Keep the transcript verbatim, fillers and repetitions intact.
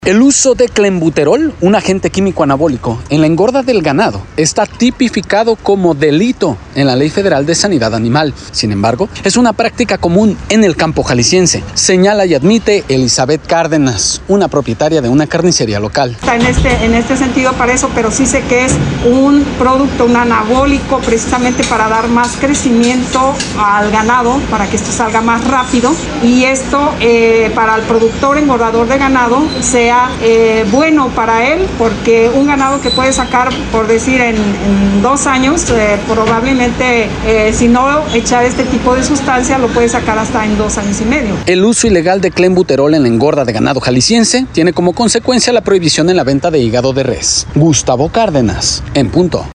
El uso de clenbuterol, un agente químico anabólico, en la engorda del ganado está tipificado como delito en la Ley Federal de Sanidad Animal. Sin embargo, es una práctica común en el campo jalisciense, señala y admite Elizabeth Cárdenas, una propietaria de una carnicería local. Está en este, en este sentido para eso, pero sí sé que es un producto, un anabólico, precisamente para dar más crecimiento al ganado, para que esto salga más rápido. Y esto eh, para el productor engordador de ganado sea Eh, bueno para él, porque un ganado que puede sacar, por decir, en, en dos años, eh, probablemente eh, si no echar este tipo de sustancia, lo puede sacar hasta en dos años y medio. El uso ilegal de clenbuterol en la engorda de ganado jalisciense tiene como consecuencia la prohibición en la venta de hígado de res. Gustavo Cárdenas, en punto.